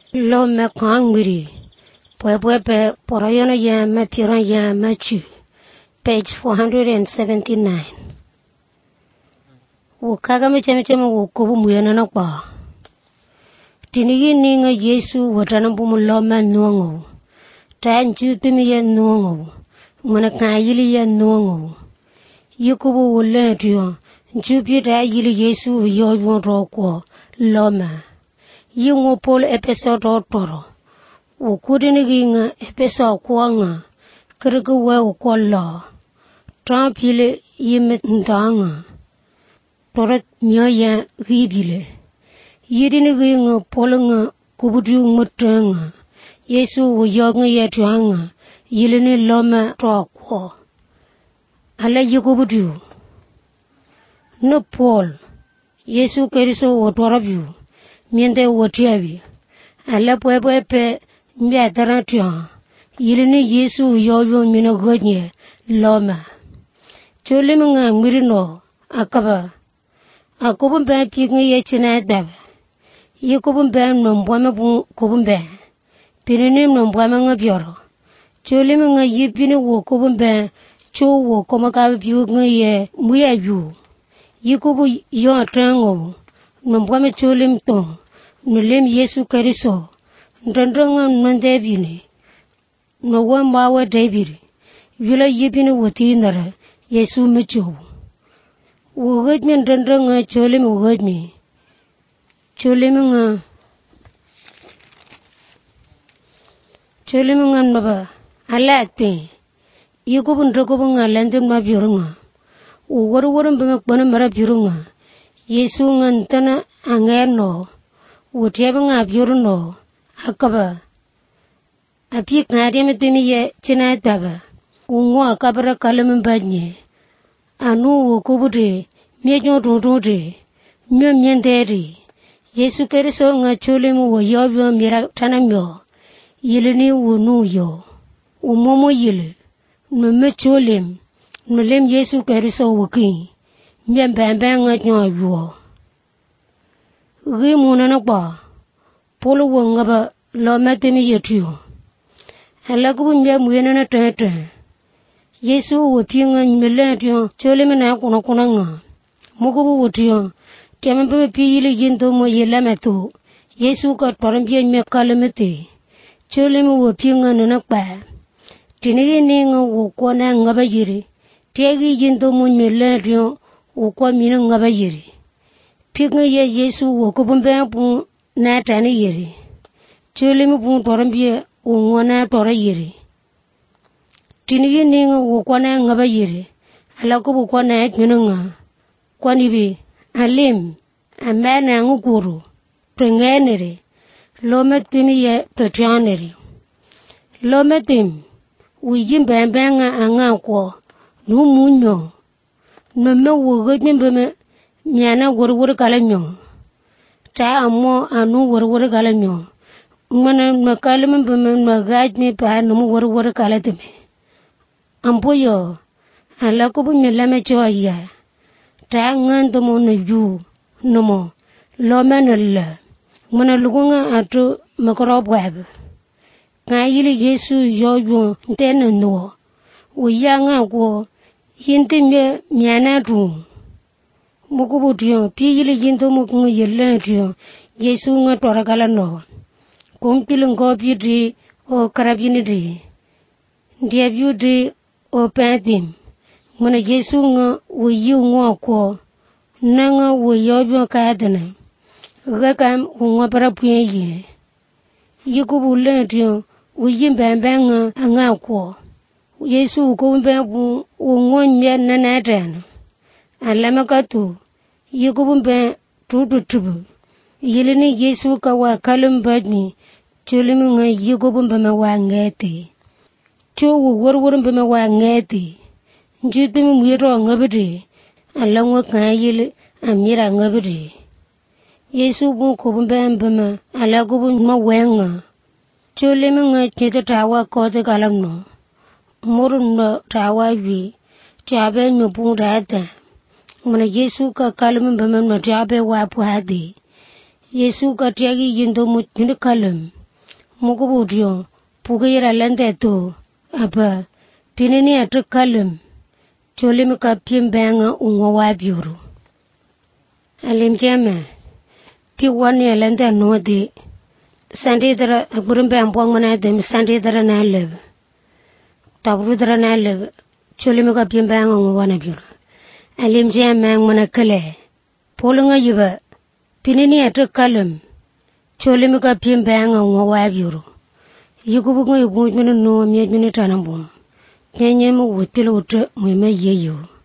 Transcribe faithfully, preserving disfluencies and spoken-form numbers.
lo me kangwiri pwepwepe poroyono ya me piran ya machu page four seventy-nine. Wukaga me cheme cheme wukubu muyana na kwa tinigi ninga Yesu watana bumu lo me nuongo ta njutumi ya nuongo mwana kayili ya nuongo yukubu wule tiyo njupi ta yili Yesu yo yon roko lo me yungo pol episode otoro ukudinigi nga episode kwa nga kirigu we ukwa lo trampile yime ndanga torat myoya ribile yidinigi nga pol nga kubudu ngutanga Yesu wo yoga ya twanga yilini loma roko ala yukubudu no Paul Yesu Kristo wo torabu miende wo tiabi ala pwepwepe mbya taratya yilini Yesu yoyo mina godnye loma choleminga ngirino akaba akobun ba pinga ye china dab yekobun ba nombwame bu kobun ba pinene nombwame ngabioro choleminga yipine wo kobun ba cho wo komaka biu ngaye muya yu yikobu yo tango nombwame cholim to nulem Yesu Kristo ndandanga mandebini no wa mawa debiri wila yipine woti ndara Yesu mecho wogajme ndandanga cholim wogajme choleminga choleminga naba alate yikobu ndokobu ngalande mabiorunga uwaru waru mbeme kwana mara biurunga Yesu ngantana angerno utiaba nga biurno akaba api ngade metemi ye china daba ungo akabara kalem badnye anu wokubude myejo dodode myo myenderi Yesu Kristo nga cholemu wo yobyo mira tanamyo yilini wonu yo umomo yile no me cholem nulem Yesu Kristo wuki mbem bembe nga nyo yo ri munana kwa polo wongaba lo metemi yetu ala ku mbya muyena na tete Yesu wo pinga nyeletyo choleme na kuna kuna nga mugo wotyo tembe pi yile yindo mo yelameto Yesu ka torambye me kalemete choleme wo pinga na kwa tinige ninga wo kona ngaba yiri tegi yindo mo nyeletyo wo kwa mina ngaba yiri pinga ye Yesu wo ko bombe bu na tane yiri choleme bu torambye wo ngona tora yiri tinigi ninga wo kwana ngaba yiri ala ko bu kwana nyunanga kwani bi alim amana ngukuru tengenere lometimi ye totianere lometim wijin bembenga anga ko nu munyo no me wo gojimbe miana worwor kalanyo ta amo anu worwor kalanyo mana makalem beme magajmi pa no worwor kalateme ampoyo ala ko bu nyelame choya ta ngando mo no yu no mo lo manella mana lugunga atu makoro bwab ngayili Yesu yoyo ntene no uyanga ko yintime miana du mukubudio piyili yinto mukunga yellatio Yesu nga torakala no kumpilin kopiti o karabinidi ndiabiudi o patim mana Yesu nga wuyi ngo ko nanga wuyobo kadana gakam unga para puye yikubu letio wuyi mbembenga anga ko Yesu ko mbebu ungonya nanadana alama katu yikubu mbe tutu tubu yilini Yesu ka wa kalum badmi chulimi nga yikubu mbe wa ngete cho wor wor mbe wa ngete njutimi mwiro ngabidi alangwa kayile amira ngabidi Yesu bu ko mbe mbe alagubu ma wenga chulimi nga chete tawa ko te kalamno murunno tawa wi chabe nyobu data mana Yesu ka kalum mbe ma tabe wa puade Yesu ka tiagi yindo mu tinde kalum mugubudio pugera lende to apa pinini atrukalum cholim ka pimbanga ungo wabiuru alim jeme pi wani lende no di sandi dara burumbe ambong mana dem sandi dara na lev tabru dara na lev cholim ka pimbanga ungo wana biuru alim jeme mana kale polunga yuba pinini atrukalum cholim ka pimbanga ungo wabiuru yugubu yugubu no mi mi tanambo nyenye mu wutilo utre mu me yeyo